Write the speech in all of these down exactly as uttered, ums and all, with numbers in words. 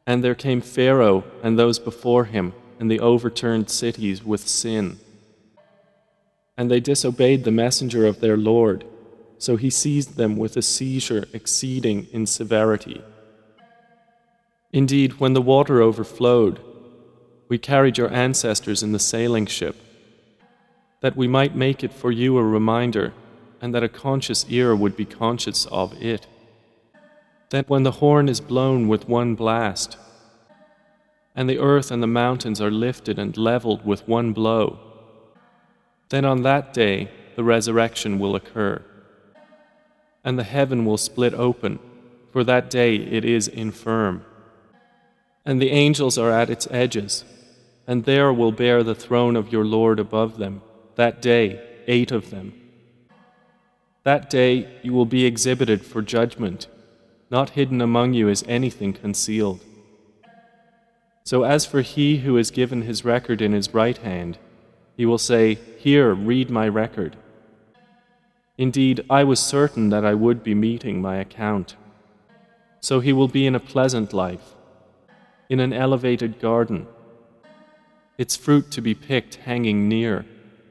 And there came Pharaoh and those before him and the overturned cities with sin. And they disobeyed the messenger of their Lord, so he seized them with a seizure exceeding in severity. Indeed, when the water overflowed, we carried your ancestors in the sailing ship, that we might make it for you a reminder, and that a conscious ear would be conscious of it. That when the horn is blown with one blast, and the earth and the mountains are lifted and leveled with one blow, then on that day the resurrection will occur, and the heaven will split open, for that day it is infirm. And the angels are at its edges, and there will bear the throne of your Lord above them, that day, eight of them. That day you will be exhibited for judgment. Not hidden among you is anything concealed. So as for he who is given his record in his right hand, he will say, "Here, read my record." Indeed, I was certain that I would be meeting my account. So he will be in a pleasant life, in an elevated garden, its fruit to be picked hanging near.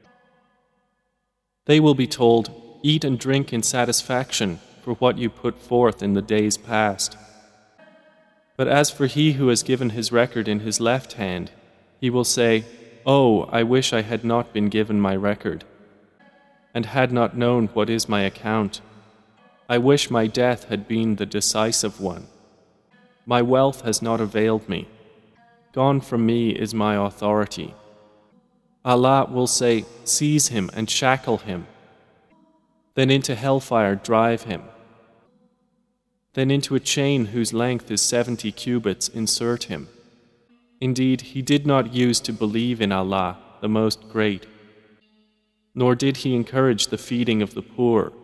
They will be told, "Eat and drink in satisfaction for what you put forth in the days past." But as for he who has given his record in his left hand, he will say, "Oh, I wish I had not been given my record, and had not known what is my account. I wish my death had been the decisive one. My wealth has not availed me. Gone from me is my authority." Allah will say, "Seize him and shackle him. Then into hellfire drive him. Then into a chain whose length is seventy cubits insert him. Indeed, he did not use to believe in Allah, the Most Great, nor did he encourage the feeding of the poor,